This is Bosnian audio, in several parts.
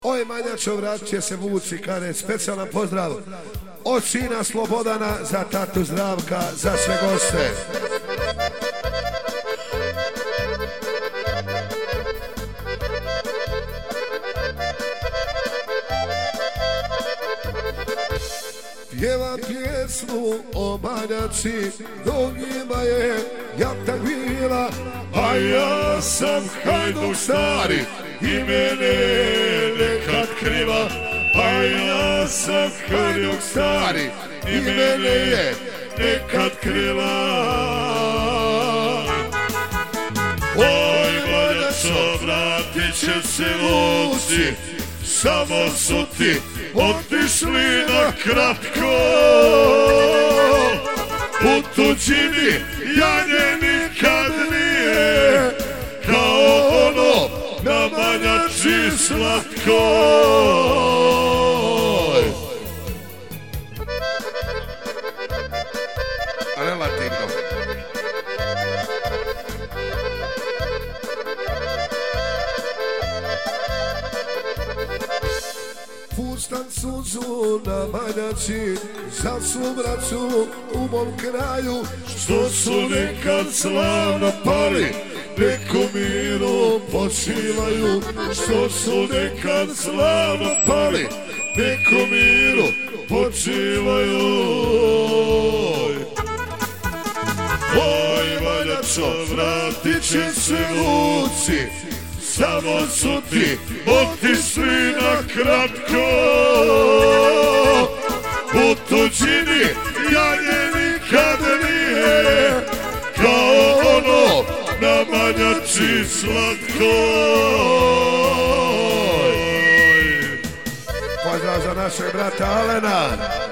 Oj manjačo, vratit će se vuci, kare, specijalan pozdrav od sina Slobodana za tatu Zdravka, za sve goste. Pjeva pjesmu o manjači, dok njima je jata bila, a ja sam Hajduk stari i mene nekad kriva. A ja sam Hajduk stari i mene je nekad kriva. Oj manjačo, vratit će se vuci, samo su ti otišli na kratko. U tuđini janje nikad nije kao ono na manjači slatko. Relativno. Pustam suzu na manjači za svu braću u mom kraju, što su nekad slavno pali, neko mirom počivaju. Što su nekad slavno pali, neko mirom počivaju. Oj manjačo, vratit će se vuci, samo su ti otišli na kratko. U tuđini janje nikad nije kao ono na manjači slatko. Pozdrav za našeg brata Alena.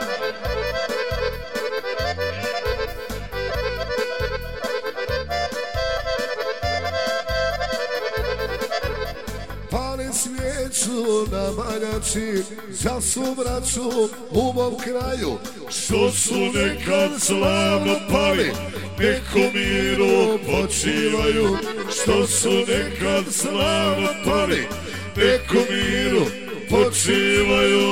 Palim svijeću na manjači za svu braću u mom kraju, što su nekad slavno pali, neko mirom počivaju. Što su nekad slavno pali, neko mirom počivaju.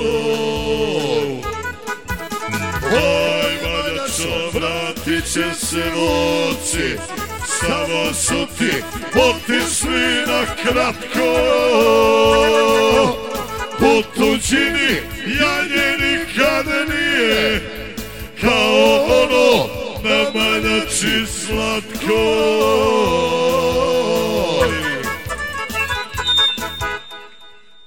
Oj manjačo, vratit će se vuci, samo su ti otišli na kratko. U tuđini janje nikad nije kao ono na manjači slatko.